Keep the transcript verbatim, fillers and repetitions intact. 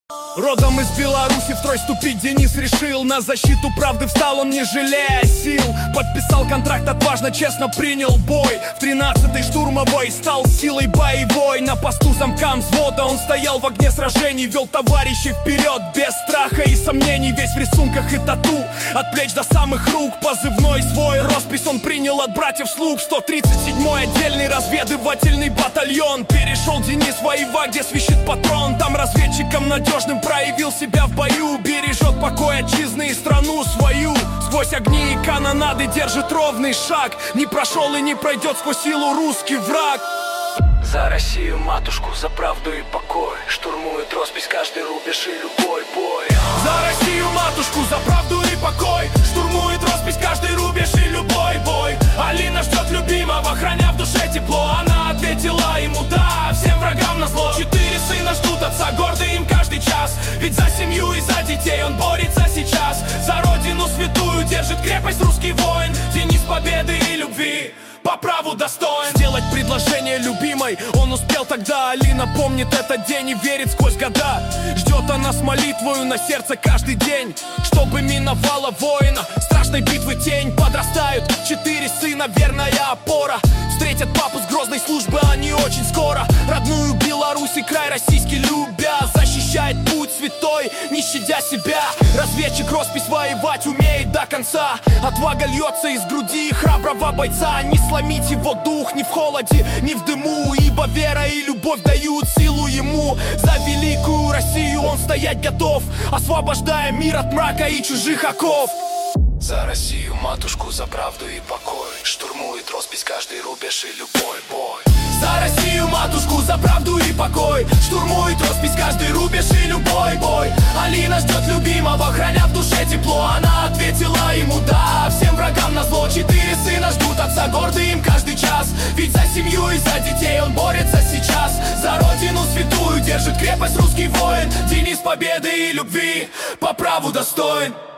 Родом из Беларуси втрой ступить Денис решил. На защиту правды встал он, не жалея сил. Подписал контракт, отважно, честно принял бой. В тринадцатой штурмовой стал силой боевой. На посту замкам взвода он стоял в огне сражений. Вел товарищей вперед без страха и сомнений. Весь в рисунках и тату, от плеч до самых рук. Позывной свой роспись он принял от братьев слуг. Сто тридцать седьмой отдельный разведывательный батальон. Перешел Денис воевать, где свищет патрон. Там разведчиком надежным проявил себя в бою. Бережет покой отчизны и страну свою. Сквозь огни и канонады держит ровный шаг. Не прошел и не пройдет сквозь силу русский враг. За Россию, матушку, за правду и покой. Штурмует роспись каждый рубеж и любой бой. За Россию, матушку, за правду и покой. Штурмует роспись каждый рубеж и любой бой. Алина ждет любимого, храня в душе тепло. Она ответила ему да, всем врагам назло. Четыре сына ждут отца, гордый им каждый час. Ведь за семью и за детей он борется сейчас. За родину святую держит крепость русский воин. Денис победы и любви по праву достоин. Сделать предложение любимой он успел тогда. Алина помнит этот день и верит сквозь года. Ждет она с молитвою на сердце каждый день, чтобы миновала воина страшной битвы тень. Подрастают четыре сына, верная опора. Встретят папу с грозной службы они очень скоро. Родную Беларусь и край российский любя. Защищает путь святой, не щадя себя. Разведчик роспись воевать умеет до конца. Отвага льется из груди храброго бойца. Не сломить его дух ни в холоде, ни в дыму. Ибо вера и любовь дают силу ему. За великую Россию он стоять готов, освобождая мир от мрака и чужих оков. За Россию, матушку, за правду и покой. Штурмует роспись каждый рубеж и любой бой. За Россию, матушку, за правду и покой. Штурмует роспись каждый рубеж и любой бой. Алина ждет любимого, храня в душе тепло. Она ответила ему да, всем врагам назло. Четыре сына ждут отца, гордый им каждый час. Ведь за семью и за детей он борется сейчас. За родину святую держит крепость русский воин. Денис победы и любви по праву достоин.